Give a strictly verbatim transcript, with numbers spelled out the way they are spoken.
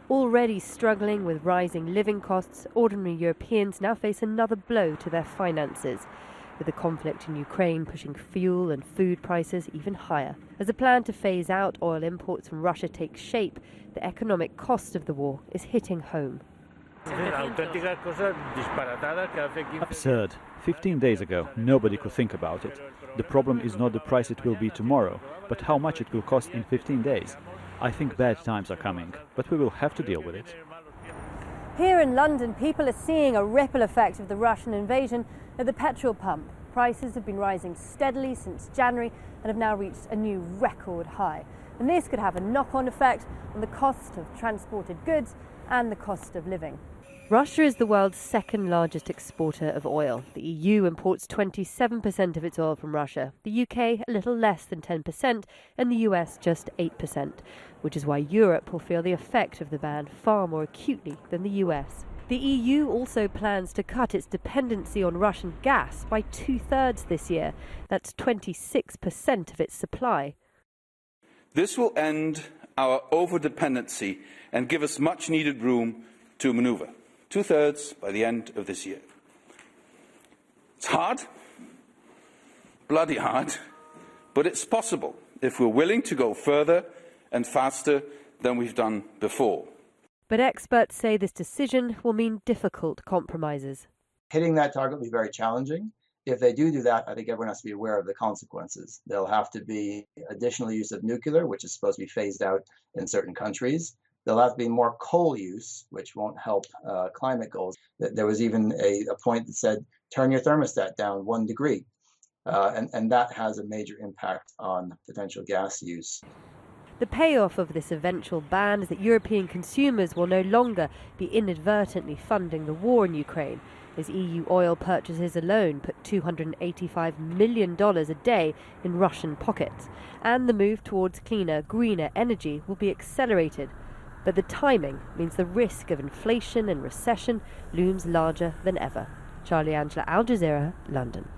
Already struggling with rising living costs, ordinary Europeans now face another blow to their finances, with the conflict in Ukraine pushing fuel and food prices even higher. As the plan to phase out oil imports from Russia takes shape, the economic cost of the war is hitting home. Absurd. fifteen days ago, nobody could think about it. The problem is not the price it will be tomorrow, but how much it will cost in fifteen days. I think bad times are coming, but we will have to deal with it. Here in London, people are seeing a ripple effect of the Russian invasion at the petrol pump. Prices have been rising steadily since January and have now reached a new record high. And this could have a knock-on effect on the cost of transported goods and the cost of living. Russia is the world's second largest exporter of oil. The E U imports twenty-seven percent of its oil from Russia, the U K a little less than ten percent, and the U S just eight percent, which is why Europe will feel the effect of the ban far more acutely than the U S. The E U also plans to cut its dependency on Russian gas by two-thirds this year. That's twenty-six percent of its supply. This will end our over-dependency and give us much-needed room to manoeuvre. Two-thirds by the end of this year. It's hard, bloody hard, but it's possible if we're willing to go further and faster than we've done before. But experts say this decision will mean difficult compromises. Hitting that target will be very challenging. If they do do that, I think everyone has to be aware of the consequences. There'll have to be additional use of nuclear, which is supposed to be phased out in certain countries. There'll have to be more coal use, which won't help uh, climate goals. There was even a, a point that said, turn your thermostat down one degree. Uh, and, and that has a major impact on potential gas use. The payoff of this eventual ban is that European consumers will no longer be inadvertently funding the war in Ukraine, as E U oil purchases alone put two hundred eighty-five million dollars a day in Russian pockets. And the move towards cleaner, greener energy will be accelerated. But the timing means the risk of inflation and recession looms larger than ever. Charlie Angela, Al Jazeera, London.